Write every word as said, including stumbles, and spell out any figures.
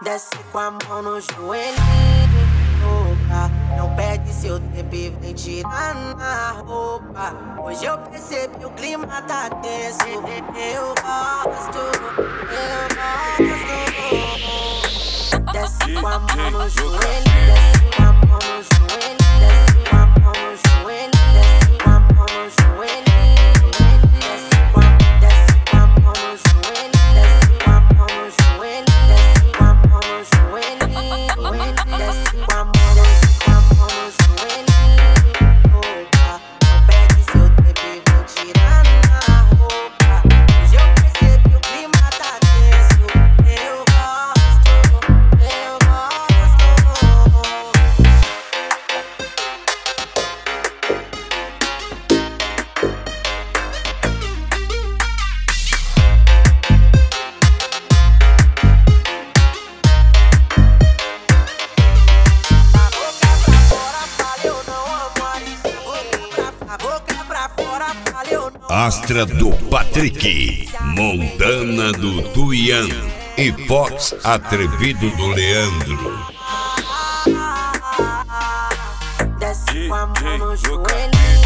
Desce com a mão no joelho, não perde seu tempo e vem tirar na roupa. Hoje eu percebi o clima tá tenso. Eu gosto, eu gosto. Desce com a mão no joelho, desce com a mão no joelho, desce com a mão no joelho, desce com a mão no joelho. Desce com a, desce com a mão no joelho, desce com a mão no joelho, desce com a mão no joelho, desce com a mão, desce com a mão no joelho. Opa, não perde seu tempo e vem tirar na roupa. Hoje eu percebi o clima tá tenso. Eu gosto, eu gosto. Astra do Patrick, Montana do Tuian e Fox Atrevido do Leandro. Desce com a mão no joelho.